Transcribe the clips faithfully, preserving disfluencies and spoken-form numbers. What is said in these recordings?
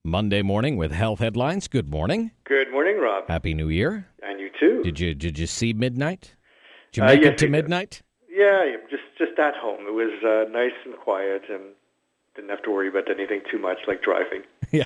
Monday morning with Health Headlines. Good morning. Good morning, Rob. Happy New Year. And you too. Did you did you see midnight? Did you Uh, make yes, it to we did. midnight? Yeah, yeah, just just at home. It was uh, nice and quiet, and didn't have to worry about anything too much, like driving. Yeah.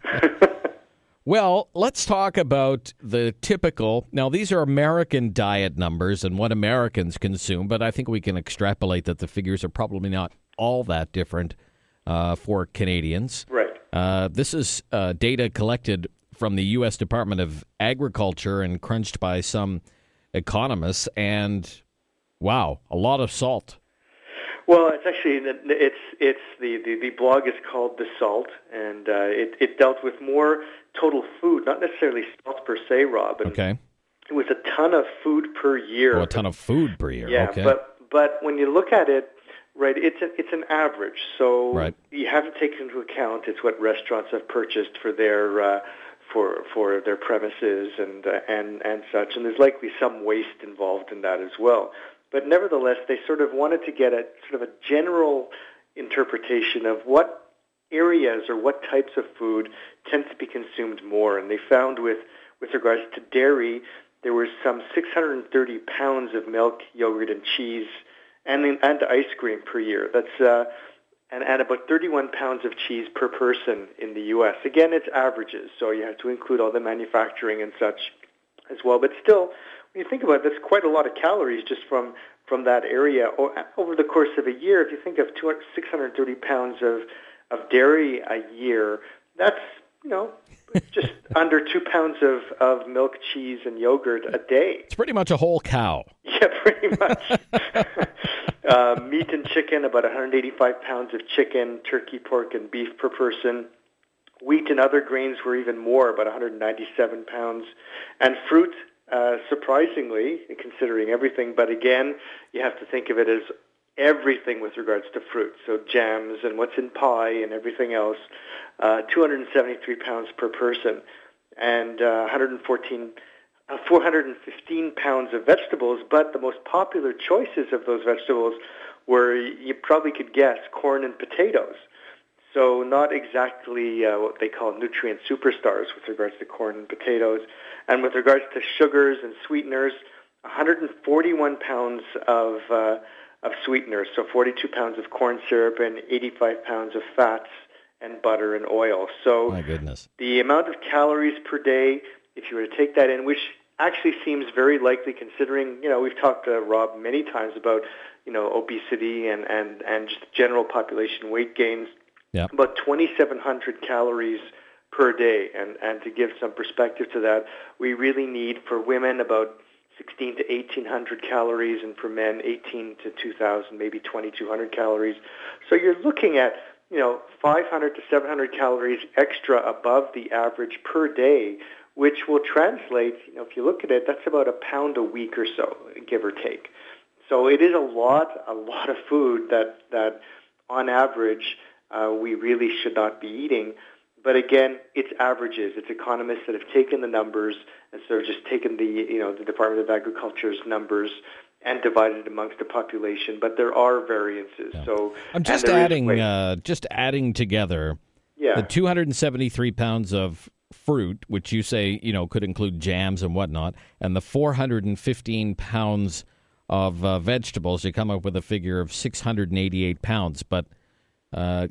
Well, let's talk about the typical. Now, these are American diet numbers and what Americans consume, but I think we can extrapolate that the figures are probably not all that different uh, for Canadians. Right. Uh, this is uh, data collected from the U S Department of Agriculture and crunched by some economists, and wow, a lot of salt. Well, it's actually it's it's the, the, the blog is called The Salt, and uh, it it dealt with more total food, not necessarily salt per se, Rob. And Okay. it was a ton of food per year. Oh, a ton of food per year. Yeah, Okay. but but when you look at it, right, it's a, it's an average. So Right. you have to take into account it's what restaurants have purchased for their uh, for for their premises and uh, and and such, and there's likely some waste involved in that as well. But nevertheless, they sort of wanted to get a sort of a general interpretation of what areas or what types of food tend to be consumed more. And they found with, with regards to dairy, there was some six hundred thirty pounds of milk, yogurt, and cheese, and and ice cream per year. That's uh, and, and about thirty-one pounds of cheese per person in the U S. Again, it's averages, so you have to include all the manufacturing and such as well. But still, when you think about it, that's quite a lot of calories just from, from that area. O- over the course of a year, if you think of six hundred thirty pounds of, of dairy a year, that's, you know, just under two pounds of, of milk, cheese, and yogurt a day. It's pretty much a whole cow. Yeah, pretty much. uh, meat and chicken, about one hundred eighty-five pounds of chicken, turkey, pork, and beef per person. Wheat and other grains were even more, about one hundred ninety-seven pounds. And fruit, uh, surprisingly, considering everything, but again, you have to think of it as everything with regards to fruit. So jams and what's in pie and everything else, uh, two hundred seventy-three pounds per person. And uh, one hundred fourteen, uh, four hundred fifteen pounds of vegetables, but the most popular choices of those vegetables were, you probably could guess, corn and potatoes. So not exactly uh, what they call nutrient superstars with regards to corn and potatoes. And with regards to sugars and sweeteners, one hundred forty-one pounds of uh, of sweeteners, so forty-two pounds of corn syrup and eighty-five pounds of fats and butter and oil. So My goodness. the amount of calories per day, if you were to take that in, which actually seems very likely considering, you know, we've talked to Rob many times about, you know, obesity and, and, and just general population weight gains. Yeah. About twenty-seven hundred calories per day. And, and to give some perspective to that, we really need for women about sixteen to eighteen hundred calories, and for men eighteen to two thousand, maybe twenty-two hundred calories. So you're looking at, you know, five hundred to seven hundred calories extra above the average per day, which will translate, you know, if you look at it, that's about a pound a week or so, give or take. So it is a lot, a lot of food that, that on average, Uh, we really should not be eating. But again, it's averages. It's economists that have taken the numbers and sort of just taken the, you know, the Department of Agriculture's numbers and divided it amongst the population. But there are variances. Yeah. So I'm just and there is adding, weight. uh, just adding together yeah. the two hundred seventy-three pounds of fruit, which you say, you know, could include jams and whatnot, and the four hundred fifteen pounds of uh, vegetables. You come up with a figure of six hundred eighty-eight pounds. But Uh,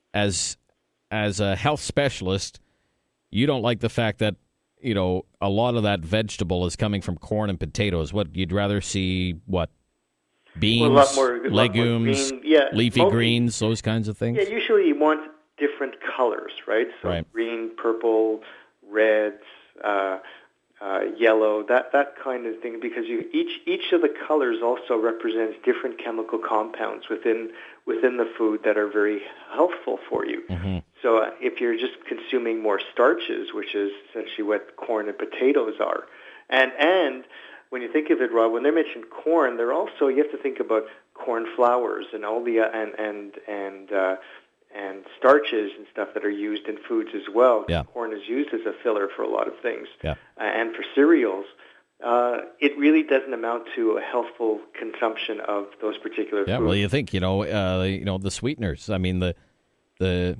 as as a health specialist, you don't like the fact that, you know, a lot of that vegetable is coming from corn and potatoes. What you'd rather see? What beans, Well, a lot more, a lot more legumes, green, yeah, leafy mostly, greens, those kinds of things. Yeah, usually you want different colors, right? So Right. green, purple, reds, uh, uh, yellow, that that kind of thing, because you, each each of the colors also represents different chemical compounds within within the food that are very healthful for you. Mm-hmm. So uh, if you're just consuming more starches, which is essentially what corn and potatoes are, and and when you think of it, Rob, when they mention corn, they're also, you have to think about corn flours and all the uh, and and and uh, and starches and stuff that are used in foods as well. Yeah. Corn is used as a filler for a lot of things, Yeah. uh, and for cereals. Uh, it really doesn't amount to a healthful consumption of those particular Yeah, foods. well, you think, you know, uh, you know, the sweeteners. I mean, the the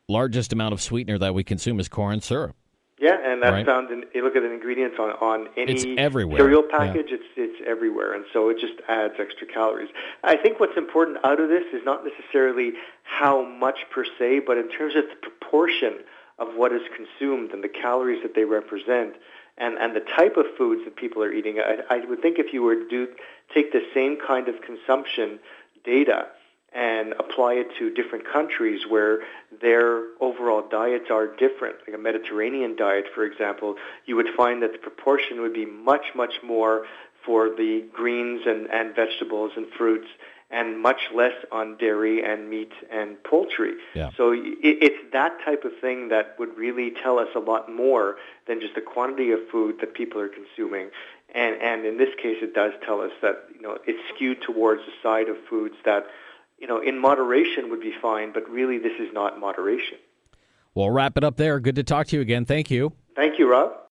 largest amount of sweetener that we consume is corn syrup. Yeah, and that's right? found in, you look at the ingredients on, on any It's everywhere. cereal package, Yeah. it's it's everywhere, and so it just adds extra calories. I think what's important out of this is not necessarily how much per se, but in terms of the proportion of what is consumed and the calories that they represent, and, and the type of foods that people are eating. I, I would think if you were to do, take the same kind of consumption data and apply it to different countries where their overall diets are different, like a Mediterranean diet, for example, you would find that the proportion would be much, much more for the greens and, and vegetables and fruits and much less on dairy and meat and poultry. Yeah. So it, it's that type of thing that would really tell us a lot more than just the quantity of food that people are consuming. And, and in this case, it does tell us that, you know, it's skewed towards the side of foods that, you know, in moderation would be fine, but really this is not moderation. We'll wrap it up there. Good to talk to you again. Thank you. Thank you, Rob.